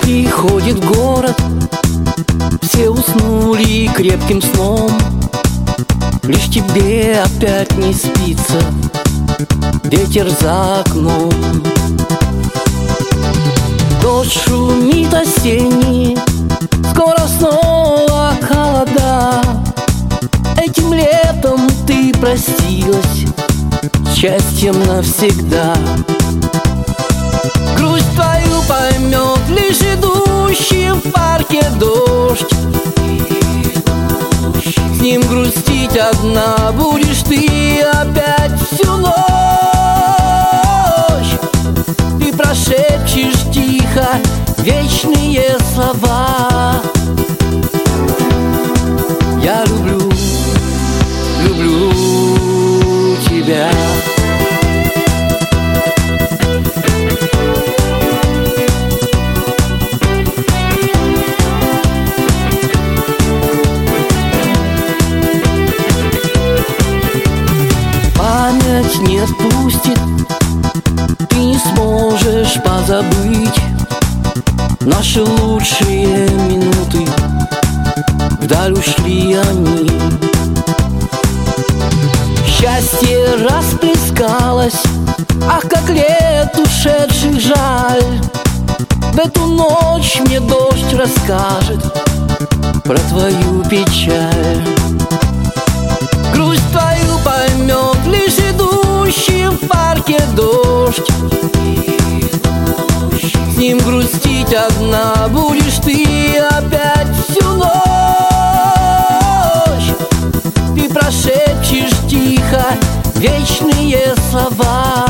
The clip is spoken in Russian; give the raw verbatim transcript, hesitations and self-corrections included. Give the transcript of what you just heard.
Приходит город, все уснули крепким сном, лишь тебе опять не спится, ветер за окном. Дождь шумит осенний, скоро снова холода. Этим летом ты простилась с счастьем навсегда. Грусть твою поймет лишь идущий в парке дождь. С ним грустить одна будешь ты опять всю ночь. Ты прошепчешь тихо вечные слова. Я люблю, люблю тебя. Память не отпустит, ты не сможешь позабыть наши лучшие минуты, вдаль ушли они. Счастье расплескалось, ах, как лет ушедших жаль. В эту ночь мне дождь расскажет про твою печаль. Грусть твою поймет лишь идущий в парке дождь. С ним грустить одна будешь ты опять всю ночь. Ты прошепчешь тихо вечные слова.